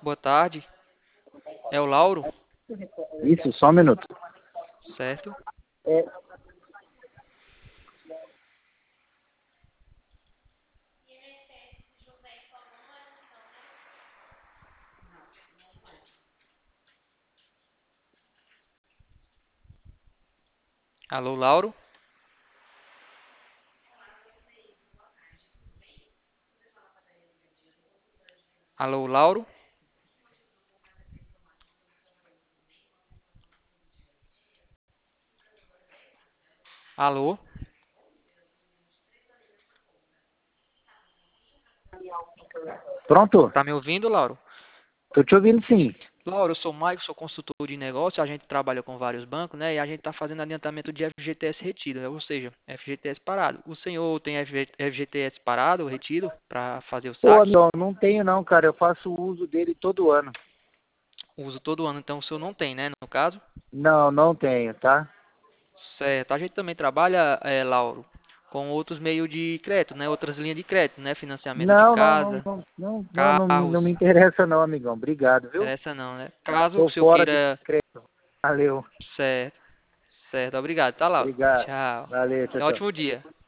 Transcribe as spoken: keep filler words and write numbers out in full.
boa tarde. É o Lauro? Isso, só um minuto. Certo. É, Alô, Lauro? Alô, Lauro? Alô? pronto? Tá me ouvindo, Lauro? Tô te ouvindo sim. Lauro, eu sou o Maico, sou consultor de negócio, a gente trabalha com vários bancos, né? E a gente está fazendo adiantamento de F G T S retido, né, ou seja, F G T S parado. O senhor tem F G T S parado ou retido para fazer o Ô, saque? amigão, não tenho não, cara. Eu faço uso dele todo ano. Uso todo ano, então o senhor não tem, né? No caso? Não, não tenho, tá? Certo. A gente também trabalha, eh, Lauro, com outros meios de crédito, né? Outras linhas de crédito, né? Financiamento de Não, não, não, casa, não, não, não, não, me- carros. não me interessa não, amigão. Obrigado, viu? Interessa não, né? Caso o Tô senhor fora de queira. crédito. Valeu. Certo, certo. Obrigado, tá, Lauro? Obrigado. Tchau. Valeu, tchau, Tenha um tchau. ótimo dia.